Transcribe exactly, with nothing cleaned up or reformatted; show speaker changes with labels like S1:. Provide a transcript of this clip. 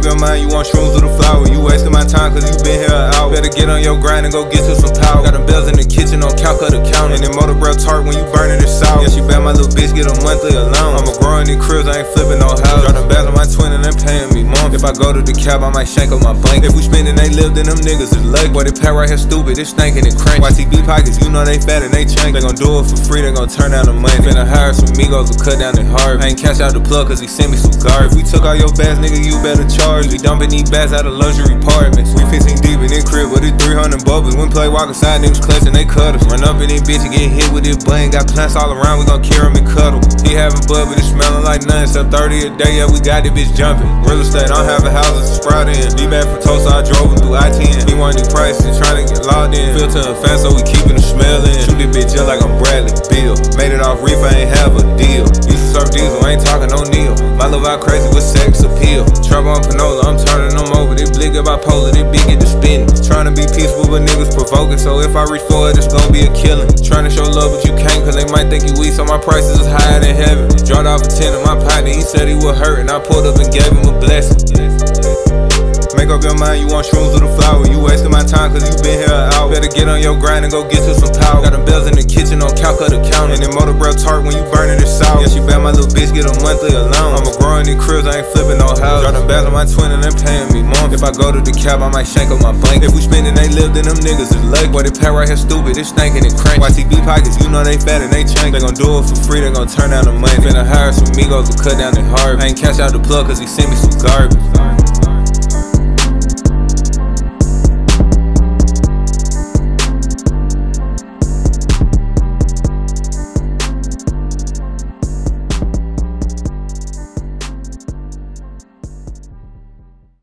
S1: up your mind, you want shrooms with a flower. You wasting my time cause you been here an hour. Better get on your grind and go get you some power. Got them bells in the kitchen on couch of the counter. And then motor bro tart when you burning it sour. Yeah, she bet my little bitch get a monthly allowance. I'ma grow in these cribs, I ain't flipping no house. Drop them bags on my twin and they paying me month. If I go to the cab, I might shank up my blanket. If we spendin', they live, then them niggas is lucky. Boy, they pack right here stupid, they stinking and crank. Y T B pockets, you know they fat and they chank. They gon' do it for free, they gon' turn down the money. Finna hire some Migos to cut down their heart. I ain't cash out the plug cause he sent me some garbage. If we took all your bags, nigga, you better charge. We dumping these bags out of luxury apartments. We fifteen deep in this crib with it three hundred bubbles. When play walk inside, niggas clutching, they cut us. Run up in this bitch and get hit with this button. Got plants all around, we gon' carry him and cuddle. He having bud, but it smelling like nothing. Except thirty a day, yeah, we got this bitch jumping. Real estate, I don't have a house to sprout in. D back for Tulsa, I drove him through I ten. He wanted the prices, trying to get locked in. Filter and fast, so we keeping the smell in. Shoot this bitch just like I'm Bradley Bill. Made it off reef, I ain't have a deal. Used to surf diesel, I ain't talking no Neil. My love out crazy with sex appeal. Trouble on Panola, I'm turning them over. They blick about polar, they big get to spinning. Trying to be peaceful, but niggas provoking. So if I reach for it, it's gon' be a killing. Trying to show love, but you can't, cause they might think you weak. So my prices is higher than heaven. Dropped off a ten in my partner, he said he would hurt. And I pulled up and gave him a blessing. Make up your mind, you want shrooms with a flower. You wasting my time cause you been here an hour. Better get on your grind and go get you some power. Got them bells in the kitchen on couch of the counter. And then motor bro tart when you burning it sour. Yeah, she bet my little bitch get a monthly allowance. I'ma grow in these cribs, I ain't flipping no house. Drop them bags on my twin and they paying me month. If I go to the cab, I might shank up my blanket. If we spendin', they live, then them niggas is lucky. Boy, they pack right here stupid, they stinking and crank. Y T B pockets, you know they fat and they chank. They gon' do it for free, they gon' turn down the money. Finna hire some Migos to cut down their heart. I ain't cash out the plug cause he sent me some garbage.